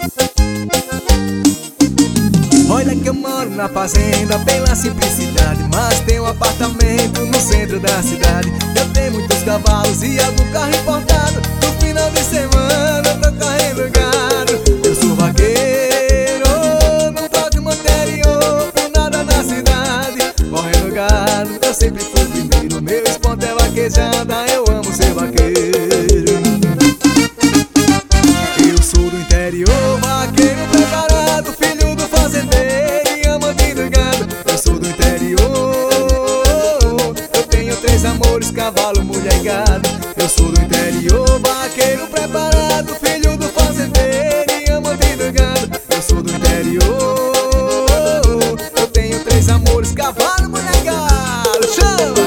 Olha que eu moro na fazenda, pela simplicidade, mas tenho um apartamento no centro da cidade. Eu tenho muitos cavalos e algum carro importado. No final de semana eu tô correndo gado. Eu sou vaqueiro, não troco meu interior por nada na cidade. Correndo gado, eu sempre fui primeiro. Meu esporte é vaquejada, eu amo ser vaqueiro. Eu sou do interior, vaqueiro preparado, filho do fazendeiro e amante do gado. Eu sou do interior, eu tenho 3 amores, cavalo, mulher e gado. Eu sou do interior, vaqueiro preparado, filho do fazendeiro e amante do gado. Eu sou do interior, eu tenho 3 amores, cavalo, mulher e gado. Chama!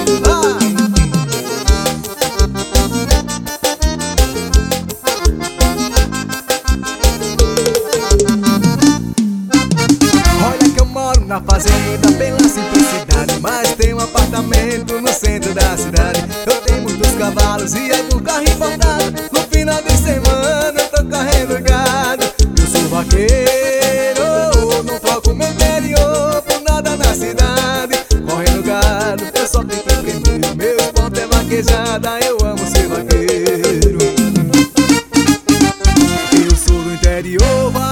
Na fazenda, pela simplicidade, mas tenho um apartamento no centro da cidade. Eu tenho muitos cavalos e algum carro importado. No final de semana eu tô correndo gado. Eu sou vaqueiro, não troco meu interior por nada na cidade. Correndo gado, eu só tenho que primeiro. Meu esporte é vaquejada, eu amo ser vaqueiro. Eu sou do interior,